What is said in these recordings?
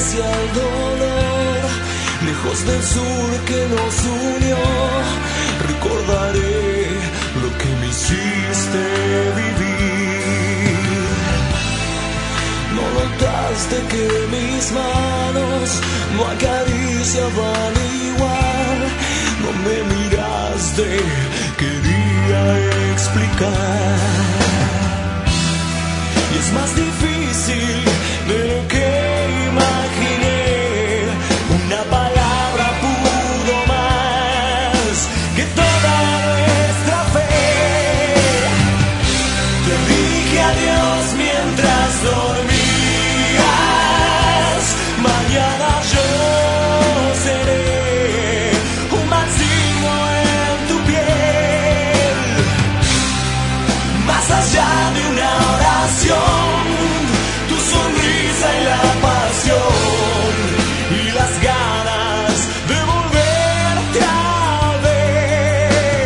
hacia el dolor, lejos del sur que nos unió. Recordaré lo que me hiciste vivir. No notaste que mis manos no acariciaban igual. No me miraste, quería explicar. Y es más difícil de lo que imaginé. Una palabra pudo más que toda nuestra fe. Te dije adiós mientras dormías. Mañana yo seré un vacío en tu piel. Más allá de una oración, tu sonrisa y la pasión y las ganas de volverte a ver.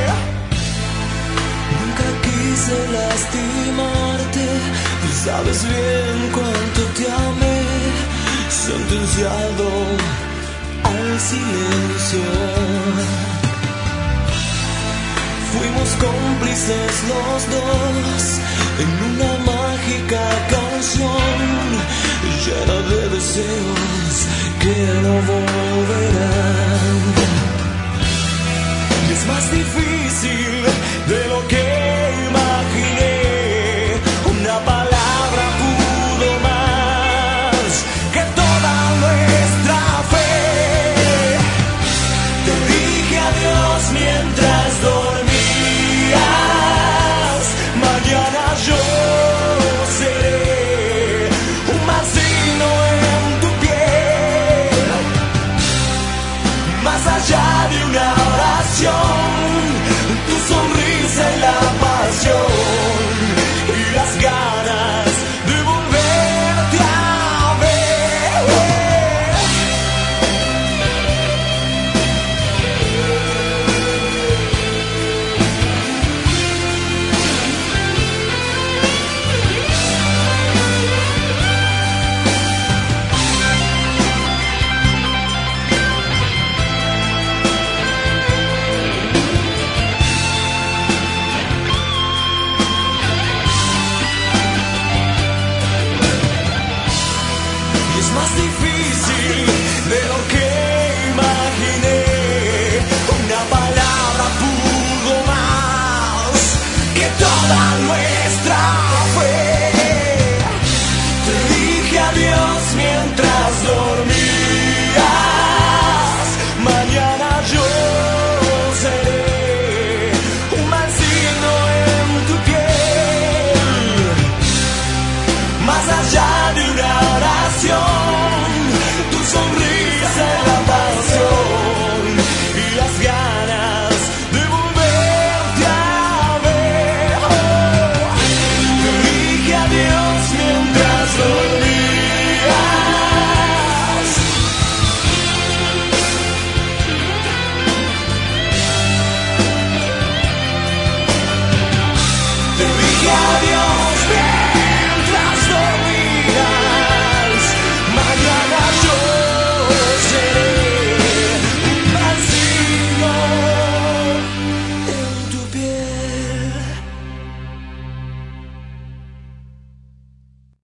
Nunca quise lastimarte, tú sabes bien cuánto te amé. Sentenciado al silencio. Fuimos cómplices los dos en una mágica canción llena de deseos que no volverán. Y es más difícil de lo que imaginé. Una palabra pudo más que toda nuestra fe. Te dije adiós mientras dormías. Mañana yo seré un vacío en tu piel. Más allá de una oración, tu sonrisa y la pasión y las ganas de volverte a ver. Y es más difícil de lo que imaginé. Una palabra pudo más que toda nuestra